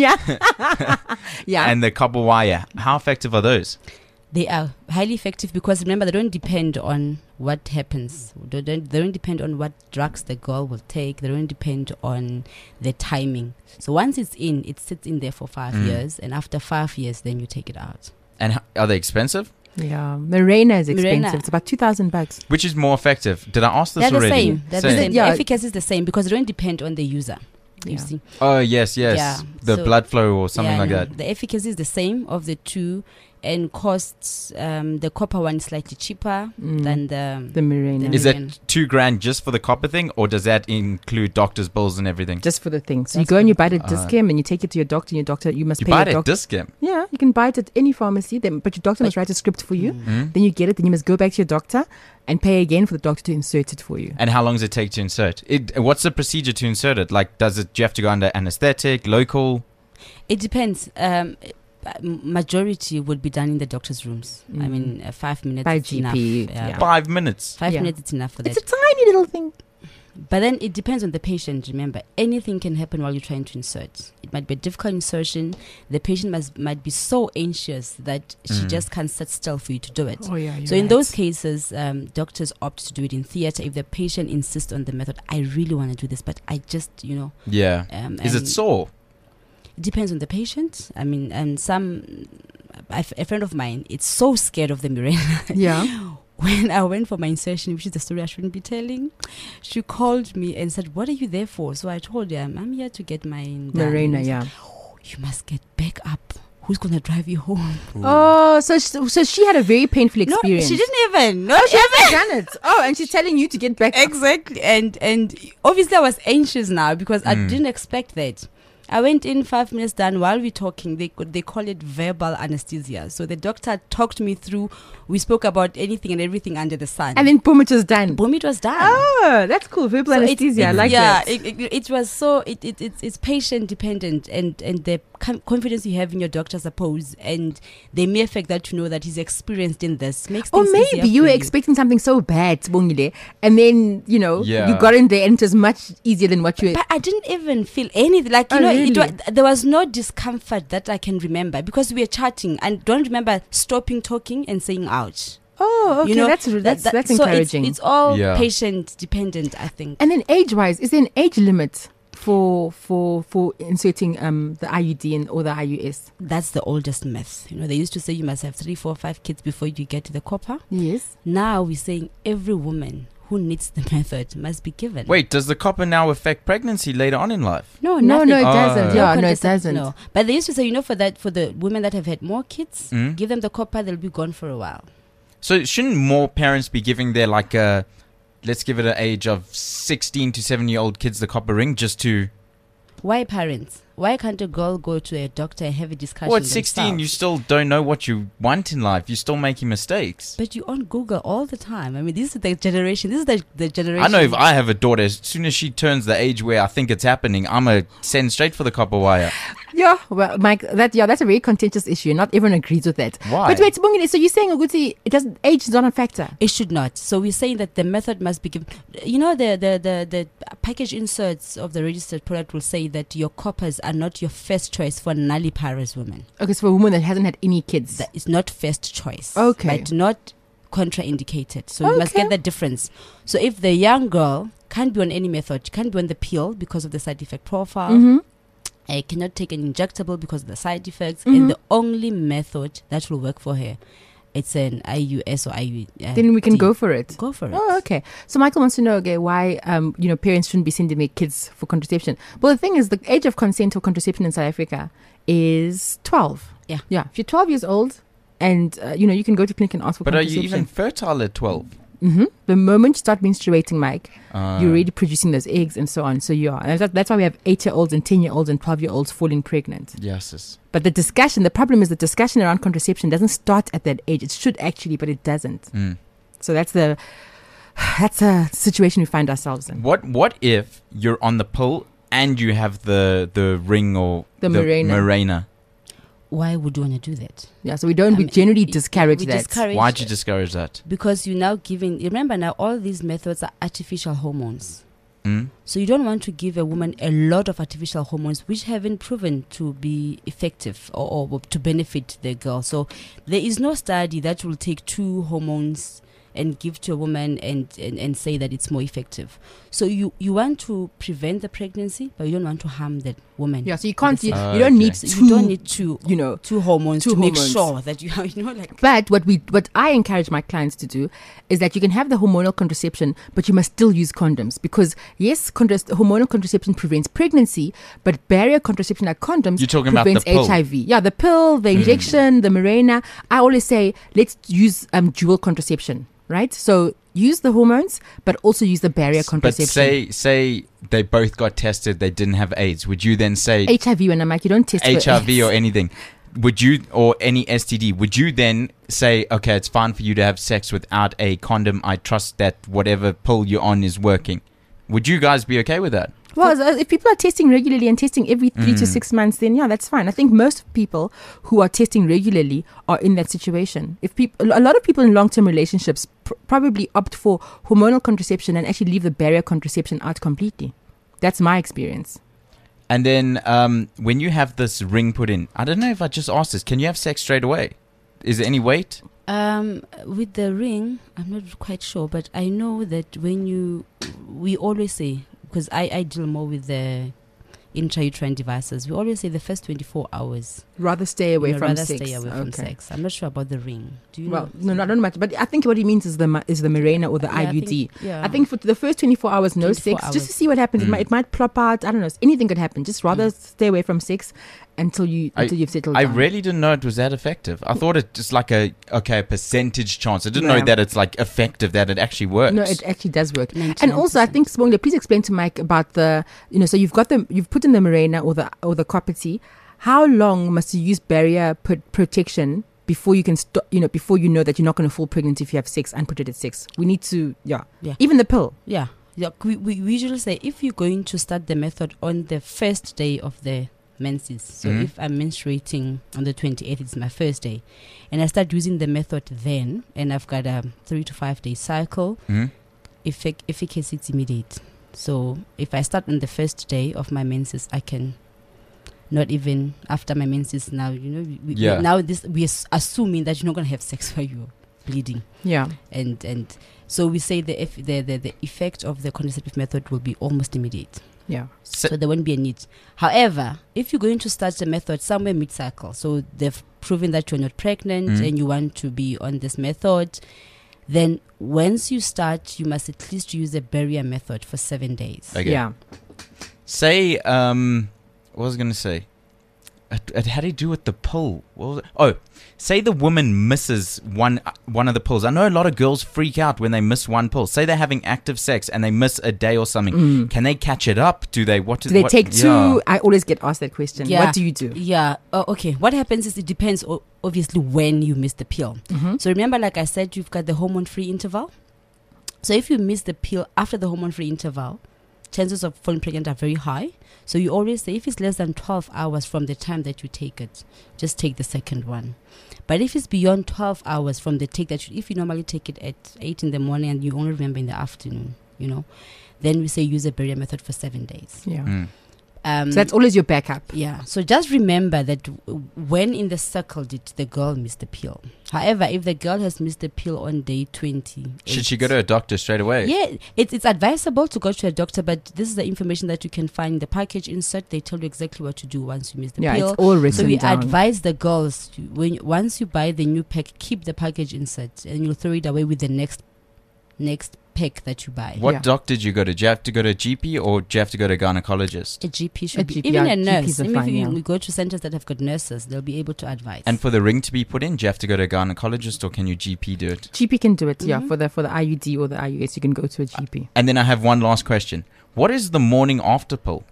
Mirena. yeah. and the copper wire. How effective are those? They are highly effective because remember, they don't depend on what happens. They don't, they don't depend on what drugs the girl will take. They don't depend on the timing. So once it's in, it sits in there for five Mm. years, and after five years, then you take it out. And h- are they expensive? yeah. Mirena is expensive. Mirena. It's about two thousand bucks. Which is more effective? Did I ask this They're the already? same. They're the Same. same. Yeah. The efficacy is the same because they don't depend on the user. You Yeah. see, Oh yes, yes. Yeah, The so- blood flow or something Yeah, like no. that. The efficacy is the same of the two, and costs. Um, the copper one is slightly cheaper Mm. than the. The Mirena. The Is Mirena. it two grand just for the copper thing, or does that include doctor's bills and everything? just for the thing. So you That's go and you for buy the- it at Uh, Discam and you take it to your doctor, and your doctor, you must You pay buy your it at doctor. Discam. Yeah, you can buy it at any pharmacy, then, but your doctor must write a script for you. Mm. Then you get it, then you must go back to your doctor and pay again for the doctor to insert it for you. And how long does it take to insert? It. What's the procedure to insert it? Like, does it? Do you have to go under anesthetic, local? It depends. Um, uh, majority would be done in the doctor's rooms. I Mm. mean, uh, five minutes By is G P, enough. yeah. Five minutes. Five Yeah. minutes is enough for that. It's a tiny little thing. But then it depends on the patient. Remember, anything can happen while you're trying to insert. It might be a difficult insertion. The patient must might be so anxious that she Mm. just can't sit still for you to do it. Oh, yeah. So in those cases, um, doctors opt to do it in theater. If the patient insists on the method, I really want to do this, but I just, you know, Yeah. um, Is and it sore? it depends on the patient. I mean, and some, a a friend of mine, it's so scared of the Mirena. Yeah. When I went for my insertion, which is the story I shouldn't be telling, she called me and said, "What are you there for?" So I told her, "I'm, I'm here to get my Mirena, yeah. Oh, you must get back up. Who's gonna drive you home? Oh, so she, so she had a very painful experience. No, she didn't even. No, She hasn't done it. Oh, and she's telling you to get back. exactly. And and obviously I was anxious now because I Mm. didn't expect that. I went in five minutes done. While we're talking, they could- they call it verbal anesthesia. So the doctor talked me through. We spoke about anything and everything under the sun. And then boom, it was done. boom, it was done. Oh, that's cool. Verbal So anesthesia. I it's- like yeah, that. it, it, it was so it, it it's, it's patient dependent, and and the com- confidence you have in your doctor, I suppose, and the mere fact that you know that he's experienced in this makes Or things maybe easier you for were expecting something so bad, Bongile, and then, you know, Yeah. you got in there and it was much easier than what you But I didn't even feel anything. Like, you Oh, know, it really? was, there was no discomfort that I can remember because we were chatting and don't remember stopping talking and saying ouch. Oh, okay. you know, that's that's, that- that's so it's- encouraging. It's, all Yeah. patient dependent, I think. And then age-wise, is there an age limit for for for inserting um the I U D and or the I U S? That's the oldest myth. You know, they used to say you must have three, four, five kids before you get to the copper. Yes. Now we're saying every woman who needs the method must be given. Wait, does the copper now affect pregnancy later on in life? No, No, nothing. no, it Oh. doesn't. Yeah, no, it contraceptive- doesn't. No. But they used to say, you know, for that, for the women that have had more kids, Mm. give them the copper, they'll be gone for a while. So shouldn't more parents be giving their like uh let's give it an age of sixteen to seventy year old kids the copper ring just to Why parents? Why can't a girl go to a doctor and have a discussion? well at sixteen you themselves? still don't know what you want in life. You're still making mistakes. But you're on Google all the time. I mean, this is the generation. This is the, the generation. I know if I have a daughter, as soon as she turns the age where I think it's happening, I'm going to send straight for the copper wire. Yeah, well, Mike, that yeah, that's a very contentious issue. Not everyone agrees with that. Why? But wait, Bongile, so you're saying, Uguti, it doesn't age is not a factor. It should not. So we're saying that the method must be given. You know, the, the, the, the package inserts of the registered product will say that your coppers are not your first choice for nulliparous women. Okay, so for a woman that hasn't had any kids. That is not first choice. Okay. But not contraindicated. So you must Okay. get the difference. So if the young girl can't be on any method, can't be on the pill because of the side effect profile, Mm-hmm. I cannot take an injectable because of the side effects, Mhm. and the only method that will work for her, it's an I U S or I U. Uh, Then we can D. go for it. Go for it. Oh, okay. So Michael wants to know, okay, why um you know parents shouldn't be sending their kids for contraception. Well, the thing is, the age of consent for contraception in South Africa is twelve. Yeah. Yeah. If you're twelve years old, and uh, you know you can go to clinic and ask for But are contraception. you even fertile at twelve? Mm-hmm. The moment you start menstruating, Mike, Uh, you're already producing those eggs and so on. So you are. And that, that's why we have eight-year-olds and ten-year-olds and twelve-year-olds falling pregnant. Yes. sis. But the discussion, the problem is the discussion around contraception doesn't start at that age. It should actually, but it doesn't. Mm. So that's the that's a situation we find ourselves in. What What if you're on the pill and you have the the ring or The Mirena. Mirena? Why would you want to do that? Yeah, so we don't. I we mean, generally we- discourage we that. discourage Why'd you discourage that? Because you're now giving. Remember now, all these methods are artificial hormones. Mm? So you don't want to give a woman a lot of artificial hormones which haven't proven to be effective or, or to benefit the girl. So there is no study that will take two hormones and give to a woman and, and, and say that it's more effective. So you, you want to prevent the pregnancy, but you don't want to harm the woman. Yeah, so you can't. You, Uh, you don't okay. need. So Two, you don't need two, You know. two hormones two to make hormones. sure that you have, you know, like. But what we, what I encourage my clients to do is that you can have the hormonal contraception, but you must still use condoms because yes, contra- hormonal contraception prevents pregnancy, but barrier contraception like condoms You're talking about the prevents pill. H I V. Yeah, the pill, the injection, the Mirena. I always say let's use um, dual contraception, right? So use the hormones, but also use the barrier But contraception. say say they both got tested, they didn't have AIDS. Would you then say H I V when I'm like, you don't test for H I V AIDS. or anything? Would you or any S T D? Would you then say, okay, it's fine for you to have sex without a condom? I trust that whatever pill you're on is working. Would you guys be okay with that? Well, so if people are testing regularly and testing every three to Mm. six months, then yeah, that's fine. I think most people who are testing regularly are in that situation. If people, a lot of people in long-term relationships pr- probably opt for hormonal contraception and actually leave the barrier contraception out completely. That's my experience. And then um, when you have this ring put in, I don't know if I just asked this. Can you have sex straight away? Is there any wait? Um, with the ring, I'm not quite sure, but I know that when you, we always say, because I, I deal more with the intrauterine devices, we always say the first twenty-four hours. Rather stay away you know, from rather sex. stay away from Okay. sex. I'm not sure about the ring. Do you Well, know? no, no, I don't know much, but I think what he means is the ma- is the Mirena or the Yeah, I I U D. think- yeah. I think for the first twenty-four hours, no twenty-four sex, just to hours. see what happens. It, Mm. might, it might plop out. I don't know. Anything could happen. Just rather Mm. stay away from sex until you I- until you've settled I down. really didn't know it was that effective. I thought it just like a okay a percentage chance. I didn't Yeah. know that it's like effective, that it actually works. No, it actually does work. And ninety-nine also, I percent. think Sibongile, please explain to Mike about the, you know, so you've got the, you've put in the Mirena or the or the Copperty. How long must you use barrier p- protection before you can stop? You know, before you know that you're not going to fall pregnant if you have sex, unprotected sex. We need to, yeah, Yeah. even the pill. Yeah. Yeah. We, we we usually say if you're going to start the method on the first day of the menses. So Mhm. if I'm menstruating on the twenty-eighth, it's my first day, and I start using the method then, and I've got a three to five day cycle. Mhm. Effic- efficacy it's immediate. So if I start on the first day of my menses, I can not even after my menses now. You know, we, we- Yeah. now this we're s- assuming that you're not gonna have sex while you're bleeding. Yeah. and and so we say the eff- the, the the effect of the contraceptive method will be almost immediate, Yeah. So, so there won't be a need. However, if you're going to start the method somewhere mid-cycle, so they've proven that you're not pregnant Mm. and you want to be on this method, then once you start, you must at least use the barrier method for seven days. Okay. Yeah. Say, um, what was I going to say? It, it had to do with the pill. What was it? Oh, say the woman misses one one of the pills. I know a lot of girls freak out when they miss one pill. Say they're having active sex and they miss a day or something. Mm. Can they catch it up? Do they? What Do they what, take two? yeah. I always get asked that question. Yeah. What do you do? Yeah. Oh, okay. What happens is it depends, o- obviously, when you miss the pill. Mm-hmm. So remember, like I said, you've got the hormone-free interval. So if you miss the pill after the hormone-free interval, chances of falling pregnant are very high. So you always say if it's less than twelve hours from the time that you take it, just take the second one. But if it's beyond twelve hours from the take that you, if you normally take it at eight in the morning and you only remember in the afternoon, you know, then we say use a barrier method for seven days. Yeah. Mm. Um, So that's always your backup. yeah. So just remember that w- when in the circle did the girl miss the pill. However, if the girl has missed the pill on day twenty, Should she go to a doctor straight away? Yeah, it's it's advisable to go to a doctor, but this is the information that you can find in the package insert. They tell you exactly what to do once you miss the Yeah, pill. it's all written So we down. advise the girls to, when once you buy the new pack, keep the package insert and you'll throw it away with the next next pack that you buy. What Yeah. doctor did you go to? Do you have to go to a G P or do you have to go to a gynecologist? A G P should A be G P, even yeah, a nurse. G Ps are Even fine, if you, yeah. we go to centers that have got nurses, they'll be able to advise. And for the ring to be put in, do you have to go to a gynecologist or can your G P do it? G P can do it. Yeah, Mhm. for the for the I U D or the I U S, you can go to a G P. And then I have one last question. What is the morning after pill?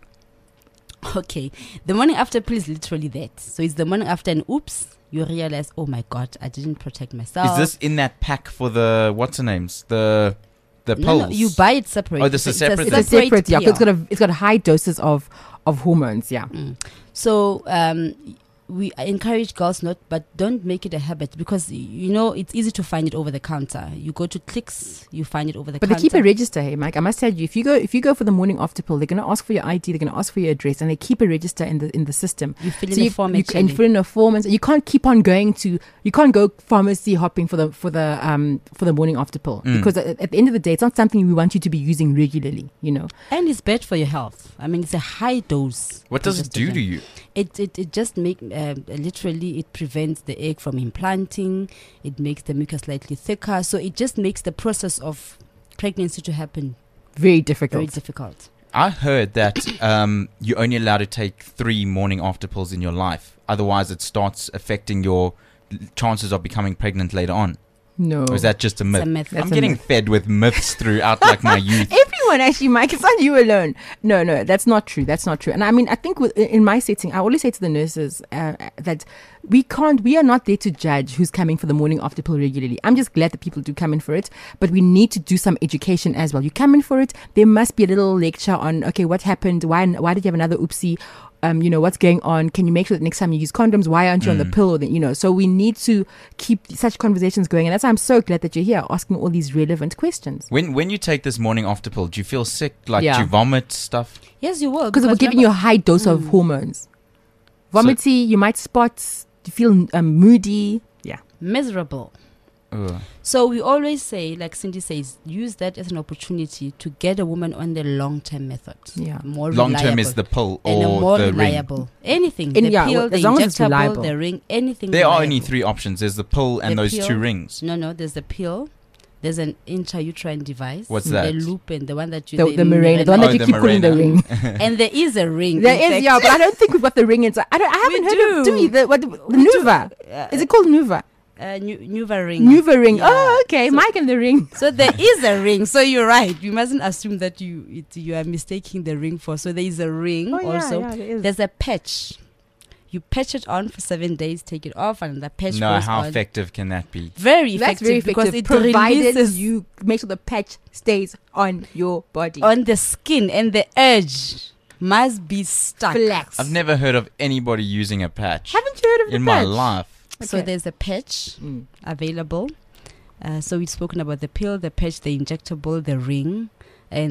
Okay, the morning after pill is literally that. So it's the morning after, and oops, you realize, oh my god, I didn't protect myself. Is this in that pack for the, what's the names? The the No, pills? no, you buy it separate. Oh, this is It's a- separate It's then? It's a separate, yeah. 'cause It's pill. got a it's got high doses of of hormones. Yeah. Mm. So um, we encourage girls not, but don't make it a habit because you know it's easy to find it over the counter. You go to Clicks, you find it over the But they counter. keep a register, hey Mike. I must tell you, if you go if you go for the morning after pill, they're gonna ask for your I D, they're gonna ask for your address, and they keep a register in the in the system. You fill in So the you, form you can actually. fill in a form, and so you can't keep on going to you can't go pharmacy hopping for the for the um for the morning after pill Mm. because at, at the end of the day, it's not something we want you to be using regularly. You know, And it's bad for your health. I mean, it's a high dose. What does it do to you? It it, it just make uh, literally it prevents the egg from implanting. It makes the mucus slightly thicker. So it just makes the process of pregnancy to happen very difficult. very difficult. I heard that um, you're only allowed to take three morning after pills in your life. Otherwise, it starts affecting your l- chances of becoming pregnant later on. no, Or is that just a myth? It's a myth. That's I'm a getting myth. fed with myths throughout like my youth. Everyone actually, Mike. It's not you alone. No, no, that's not true. That's not true. And I mean, I think with, in my setting, I always say to the nurses uh, that we can't, we are not there to judge who's coming for the morning after pill regularly. I'm just glad that people do come in for it, but we need to do some education as well. You come in for it, there must be a little lecture on, okay, what happened? Why, why did you have another oopsie? Um, you know, what's going on? Can you make sure that next time you use condoms, why aren't you on the Mm. pill? Or the, you know, so we need to keep such conversations going. And that's why I'm so glad that you're here asking all these relevant questions. When when you take this morning after pill, do you feel sick? Like Yeah. do you vomit stuff? Yes, you will. Because we're giving you a remember- high dose of Mm. hormones. Vomity, you might spot, you feel um, moody. Yeah. miserable. Ugh. So we always say, like Cindy says, use that as an opportunity to get a woman on the long-term method. Yeah. More Long term reliable. is the pill and a or more the ring. reliable. Anything. In- the yeah, pill, well, the as long as it's injectable, reliable. the ring, anything There are reliable. only three options. There's the pill and The those pill. two rings. No, no, there's the pill. There's an intrauterine device. What's The that? loop and the one that you... The, the Mirena, the one Oh, that you the keep calling the Mirena. ring. And there is a ring. There in is, fact. yeah, but I don't think we've got the ring inside. I, don't, I haven't We heard of, do. do we? The, what, the, the We do. Nuva. Uh, Is it called Nuva? uh, Nu- Nuva ring. Nuva ring. Yeah. Oh, okay. So- Mike and the ring. So there is a ring. So you're right. You mustn't assume that you it, you are mistaking the ring for. So there is a ring also. Oh, yeah, there is. There's a patch. You patch it on for seven days, take it off, and the patch No, goes how on. effective can that be? Very effective, That's very because effective, it provided releases you make sure the patch stays on your body. on the skin, and the edge must be stuck. Flat. I've never heard of anybody using a patch Haven't you heard of the in my patch? life. So Okay. there's a patch Mm. available. Uh, so we've spoken about the pill, the patch, the injectable, the ring, and the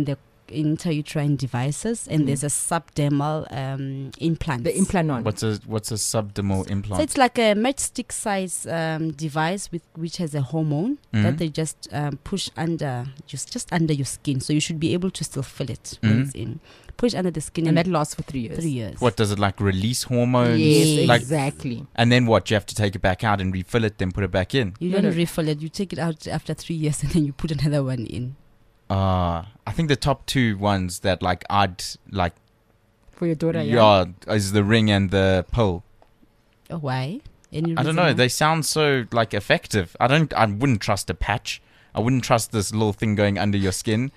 intrauterine devices, and Mm. there's a subdermal um, implant. The implanon. What's a what's a subdermal implant? So it's like a matchstick size um, device with which has a hormone Mhm. that they just um, push under, just just under your skin. So you should be able to still feel it when Mhm. it's in. Push under the skin, and and that lasts for three years. three years. What does it like release hormones? Yes, Yes. Like, exactly. and then what? You have to take it back out and refill it, then put it back in. You No, don't no. refill it. You take it out after three years, and then you put another one in. Uh I think the top two ones that like I'd like For your daughter, yeah. yeah is the ring and the pill. Oh, why? Any I don't reason know. why? They sound so like effective. I don't. I wouldn't trust a patch. I wouldn't trust this little thing going under your skin.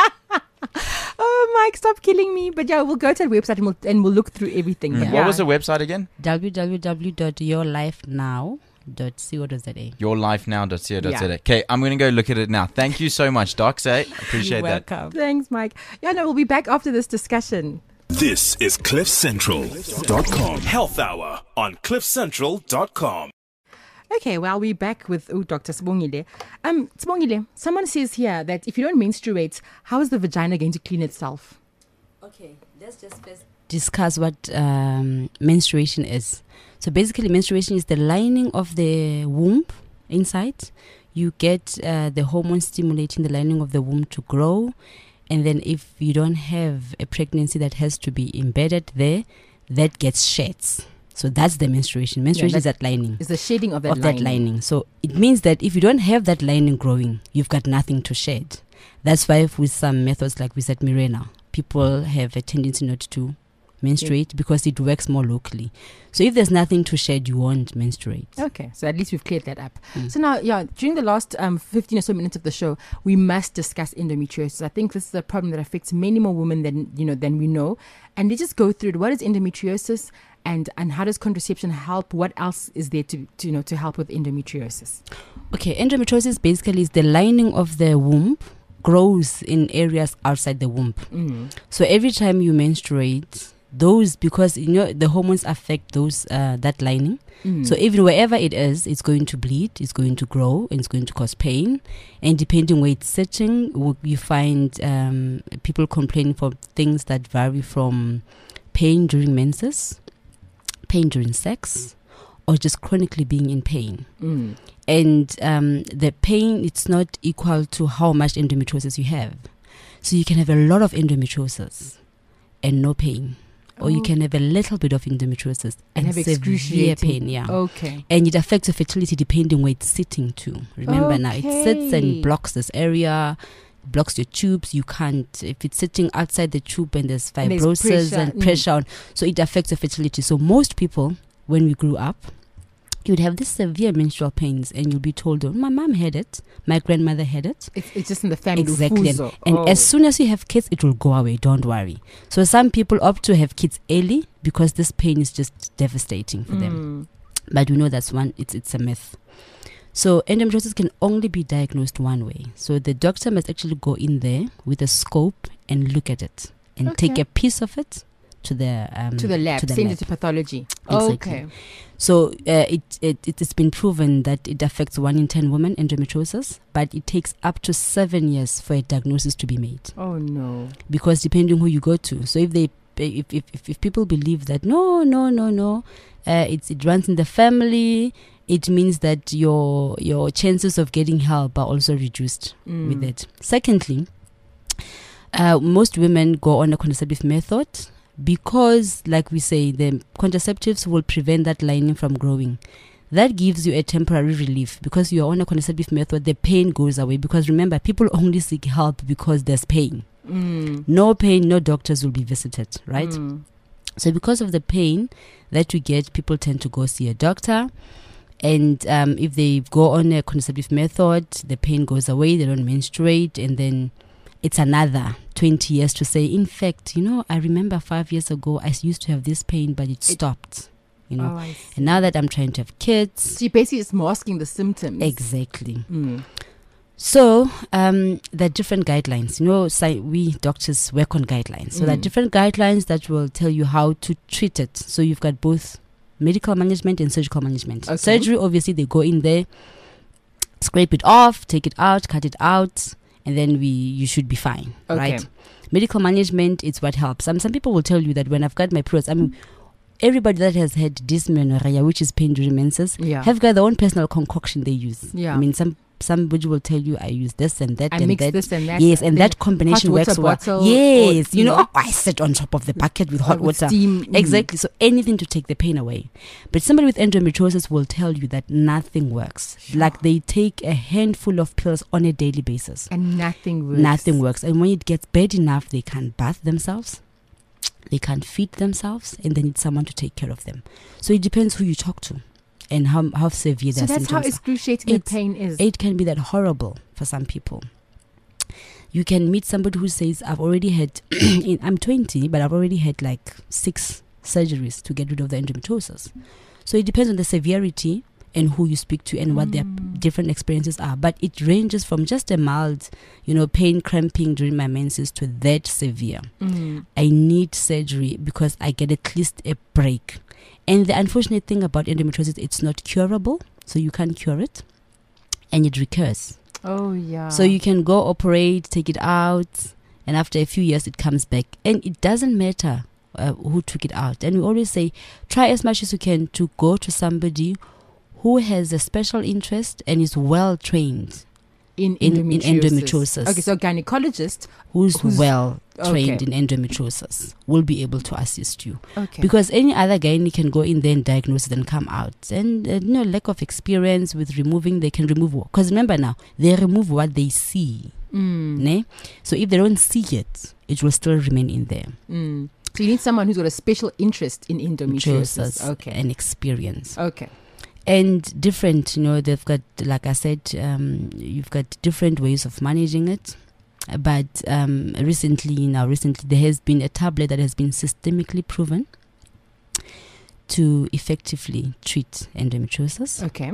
Oh, Mike, stop killing me. But yeah, we'll go to that website and we'll, and we'll look through everything. Mm. But What yeah. was the website again? w w w dot your life now dot co dot za. your life now dot co dot za. Yeah. Okay, I'm going to go look at it now. Thank you so much, Docs. Eh? Appreciate You're that. welcome. Thanks, Mike. Yeah, no, we'll be back after this discussion. This is cliff central dot com. Health Hour on cliff central dot com. Okay, well, we're back with oh, Doctor Sibongile. Um, Sibongile, someone says here that if you don't menstruate, how is the vagina going to clean itself? Okay, let's just first discuss what um, menstruation is. So basically, menstruation is the lining of the womb inside. You get uh, the hormone stimulating the lining of the womb to grow. And then if you don't have a pregnancy that has to be embedded there, that gets sheds. So that's the menstruation. Menstruation is that- that lining. Is the shading of that of lining. that lining. So it means that if you don't have that lining growing, you've got nothing to shed. That's why with some methods like we said Mirena, people have a tendency not to menstruate because it works more locally. So if there's nothing to shed, you won't menstruate. Okay, so at least we've cleared that up. Mm. So now, yeah, during the last um, fifteen or so minutes of the show, we must discuss endometriosis. I think this is a problem that affects many more women than you know than we know. And let's just go through it. What is endometriosis, and and how does contraception help? What else is there to, to you know to help with endometriosis? Okay, endometriosis basically is the lining of the womb grows in areas outside the womb. Mm. So every time you menstruate, those, because you know the hormones affect those uh, that lining. Mm. So even wherever it is, it's going to bleed, it's going to grow, and it's going to cause pain. And depending where it's sitting, w- you find um, people complaining for things that vary from pain during menses, pain during sex, or just chronically being in pain. Mm. And um, the pain, it's not equal to how much endometriosis you have. So you can have a lot of endometriosis and no pain. Or you Oh. can have a little bit of endometriosis And and, have severe excruciating pain. Yeah. Okay. And it affects your fertility depending where it's sitting to. Remember now, it sits Okay. and blocks this area, blocks your tubes. You can't, if it's sitting outside the tube and there's And there's fibrosis pressure, and mm. pressure on, so it affects your fertility. So most people, when we grew up, you'd have this severe menstrual pains and you'll be told, oh, my mom had it, my grandmother had it. It's, it's just in the family. Exactly. And, Ufuzo. and Oh. as soon as you have kids, it will go away. Don't worry. So some people opt to have kids early because this pain is just devastating for them. Mm. But we know that's one, it's, it's a myth. So endometriosis can only be diagnosed one way. So the doctor must actually go in there with a scope and look at it and Okay. take a piece of it to the um, To the lab, to the send lab. it to pathology. Exactly. Okay. So uh, it, it it has been proven that it affects one in ten women, endometriosis, but it takes up to seven years for a diagnosis to be made, Oh no. because depending who you go to. So if they if if if, if people believe that no no no no, uh, it's it runs in the family, it means that your your chances of getting help are also reduced Mm. with it. Secondly, uh, most women go on a contraceptive method because, like we say, the contraceptives will prevent that lining from growing. That gives you a temporary relief because you're on a contraceptive method. The pain goes away, because remember, people only seek help because there's pain. Mm. No pain, no doctors will be visited, right? Mm. So because of the pain that we get, people tend to go see a doctor. And um, if they go on a contraceptive method, the pain goes away, they don't menstruate, and then it's another twenty years to say, in fact, you know, I remember five years ago, I used to have this pain, but it stopped, you know. Oh, I see. And now that I'm trying to have kids, So you're basically just masking the symptoms. exactly. Mm. So um, there are different guidelines. You know, sci- we doctors work on guidelines. So there are Mm. different guidelines that will tell you how to treat it. So you've got both medical management and surgical management. Okay. Surgery, obviously, they go in there, scrape it off, take it out, cut it out, and then we you should be fine, Okay. right? Medical management is what helps. Some some people will tell you that when I've got my periods, I mean, everybody that has had dysmenorrhea, which is pain during menses, Yeah. have got their own personal concoction they use. Yeah. I mean, some somebody will tell you I use this and that I and mix that. this and that. Yes, and Then that combination hot water works well. bottle or, Yes, you you know, know. oh, I sit on top of the bucket with hot Or with water. steam. Mm. Exactly. So anything to take the pain away. But somebody with endometriosis will tell you that nothing works. Like they take a handful of pills on a daily basis. And nothing works. Nothing works. And when it gets bad enough, they can't bath themselves. They can't feed themselves, and they need someone to take care of them. So it depends who you talk to and how how severe So their that's how symptoms are. excruciating the It's- pain is. It can be that horrible for some people. You can meet somebody who says, I've already had, in, I'm twenty, but I've already had like six surgeries to get rid of the endometriosis. So it depends on the severity and who you speak to and what their Mm. different experiences are. But it ranges from just a mild, you know, pain, cramping during my menses to that severe. Mm. I need surgery because I get at least a break. And the unfortunate thing about endometriosis, it's not curable, so you can't cure it, and it recurs. Oh, yeah. So you can go operate, take it out, and after a few years it comes back. And it doesn't matter uh, who took it out. And we always say, try as much as you can to go to somebody who has a special interest and is well trained, in in- in endometriosis. endometriosis. Okay, so gynecologist. who's, Who's- well trained okay. in endometriosis, will be able to assist you. Okay. Because any other gynae can go in there and diagnose it and come out. And, uh, you know, lack of experience with removing, they can remove. Because remember now, they remove what they see. Mm. Ne? So if they don't see it, it will still remain in there. Mm. So you need someone who's got a special interest in endometriosis. Endometriosis Okay. and experience. Okay. And different, you know, they've got, like I said, um, you've got different ways of managing it. But um, recently, now recently, there has been a tablet that has been systemically proven to effectively treat endometriosis. Okay.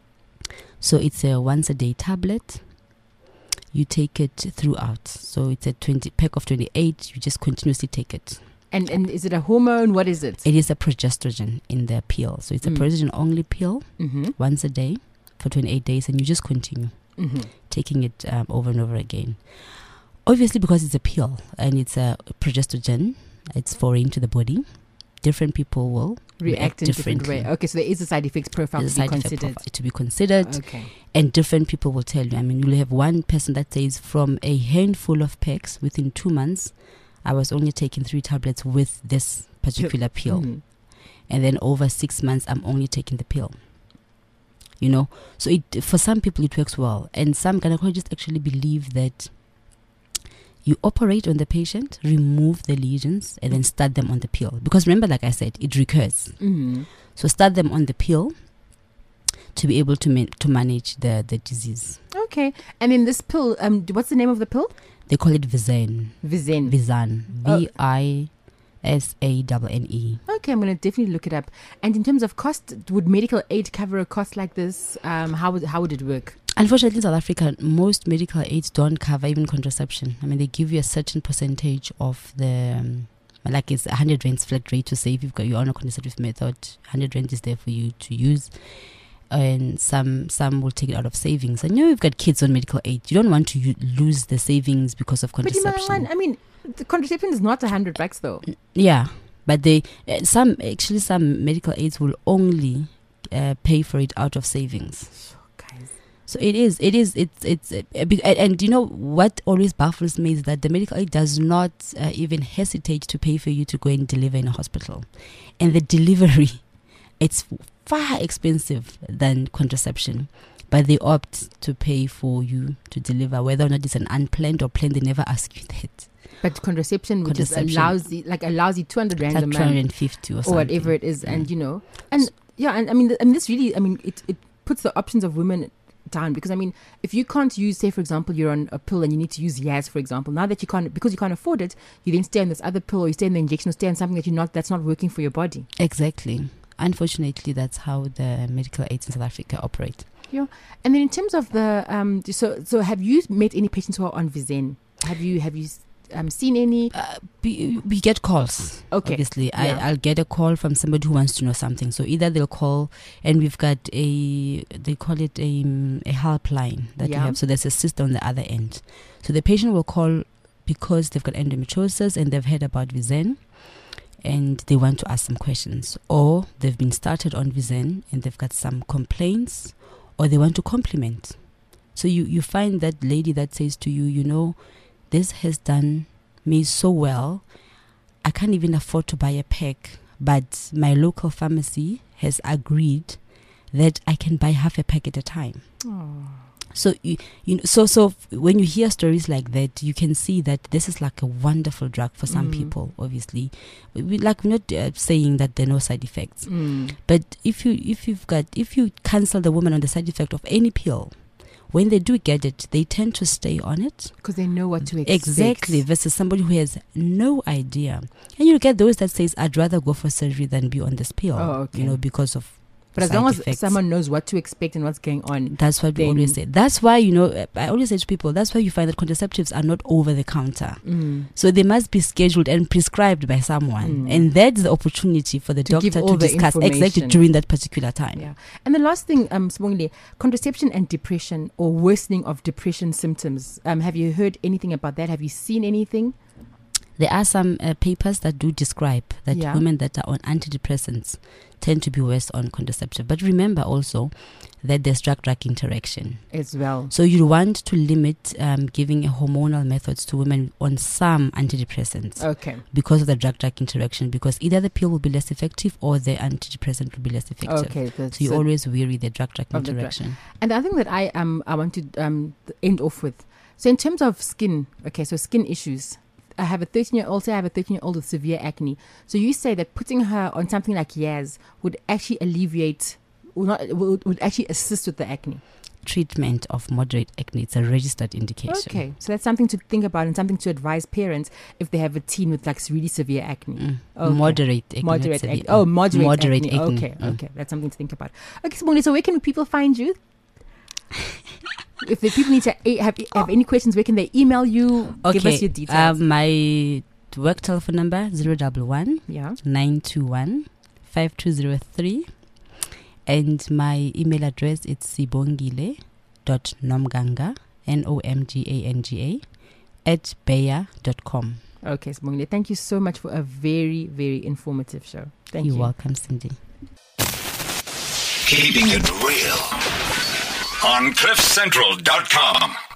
So it's a once a day tablet. You take it throughout. So it's a twenty pack of twenty-eight. You just continuously take it. And and is it a hormone? What is it? It is a progesterone in the pill. So it's a Mm. progesterone only pill Mm-hmm. once a day for twenty-eight days, and you just continue Mm-hmm. taking it um, over and over again. Obviously, because it's a pill and it's a progesterone, it's foreign to the body. Different people will React react in a different way. differently. Okay, so there is a side effects profile There's to a be side effect considered. profile to be considered. Okay. And different people will tell you. I mean, you'll have one person that says from a handful of packs within two months, I was only taking three tablets with this particular pill. Mhm. And then over six months, I'm only taking the pill. You know, so it for some people it works well. And some gynecologists actually believe that you operate on the patient, remove the lesions, and then start them on the pill. Because remember, like I said, it recurs. Mhm. So start them on the pill to be able to man- to manage the, the disease. Okay. And in this pill, um, what's the name of the pill? They call it Visan. Vizen. Visan. Oh. V I S A N N E. Okay, I'm going to definitely look it up. And in terms of cost, would medical aid cover a cost like this? Um, how would how would it work? Unfortunately, in South Africa, most medical aids don't cover even contraception. I mean, they give you a certain percentage of the, um, like it's one hundred rands flat rate to say if you've got you're on a contraceptive method, one hundred rand is there for you to use. And some some will take it out of savings. And you know, you've got kids on medical aid. You don't want to u- lose the savings because of But you contraception. know, I mean, the contraception is not a hundred bucks though. Yeah, but they uh, some actually some medical aids will only uh, pay for it out of savings. Guys. So it is, it is, it's, it's, uh, big- and, and you know what always baffles me is that the medical aid does not uh, even hesitate to pay for you to go and deliver in a hospital, and the delivery, it's far expensive than contraception, but they opt to pay for you to deliver, whether or not it's an unplanned or planned. They never ask you that. But contraception, which is Contraception. allows you, like allows you two hundred It's rand a like two month hundred fifty or or something. whatever it is, Yeah. and you know, and yeah, and I mean, th- I mean, this really, I mean, it it puts the options of women down, because I mean, if you can't use, say for example, you're on a pill and you need to use Yaz, for example, now that you can't, because you can't afford it, you then stay on this other pill, or you stay on the injection, or stay on something that you're not, that's not working for your body. Exactly. Unfortunately, that's how the medical aids in South Africa operate. Yeah, and then in terms of the um, so so have you met any patients who are on Vizen? Have you have you um, seen any? we, we get calls. Okay. Obviously, Yeah. I, I'll get a call from somebody who wants to know something. So either they'll call, and we've got a, they call it a, um, a helpline that Yeah. we have. So there's a sister on the other end. So the patient will call because they've got endometriosis and they've heard about Vizen, and they want to ask some questions, or they've been started on Vizen and they've got some complaints, or they want to compliment. So you, you find that lady that says to you, you know, this has done me so well, I can't even afford to buy a pack, but my local pharmacy has agreed that I can buy half a pack at a time. So you, you know, so so f- when you hear stories like that, you can see that this is like a wonderful drug for some Mm. people. Obviously, we, we- like we're not uh, saying that there are no side effects, Mm. but if you if you've got if you cancel the woman on the side effect of any pill, when they do get it, they tend to stay on it. Because they know what to expect. Exactly, versus somebody who has no idea. And you get those that says, I'd rather go for surgery than be on this pill. Oh, okay. You know, because of But as side long as effects. someone knows what to expect and what's going on. That's what we then- always say. That's why, you know, I always say to people, that's why you find that contraceptives are not over the counter. Mm. So they must be scheduled and prescribed by someone. Mm. And that's the opportunity for the To give doctor all to the discuss exactly information. during that particular time. Yeah. And the last thing, um, Sibongile, contraception and depression or worsening of depression symptoms. Um, have you heard anything about that? Have you seen anything? There are some uh, papers that do describe that Yeah. women that are on antidepressants tend to be worse on contraceptive. But remember also that there's drug-drug interaction. As well. So you want to limit um, giving hormonal methods to women on some antidepressants Okay. because of the drug-drug interaction, because either the pill will be less effective or the antidepressant will be less effective. Okay. that's- So you so- always vary the drug-drug Of the drug. interaction. And the other thing that I um I want to um end off with. So in terms of skin, okay, so skin issues. I have a thirteen-year-old. Say I have a thirteen-year-old with severe acne. So you say that putting her on something like Yaz would actually alleviate, or not, would, would actually assist with the acne. Treatment of moderate acne, it's a registered indication. Okay, so that's something to think about and something to advise parents if they have a teen with like really severe acne. Mm. Okay. Moderate acne. not Moderate severe. acne. Oh, moderate, Moderate acne. acne. Okay, Mm. okay, that's something to think about. Okay, Sibongile, so where can people find you? If the people need to a- have, have any questions, where can they email you? Okay. Give us your details. Um, my work telephone number zero double one yeah. nine two one five two zero three, and my email address is sibongile dot nomganga n o m g a n g a at bayer dot com. Okay, Sibongile, thank you so much for a very, very informative show. Thank You're you. welcome, Cindy. Keeping it real on cliff central dot com.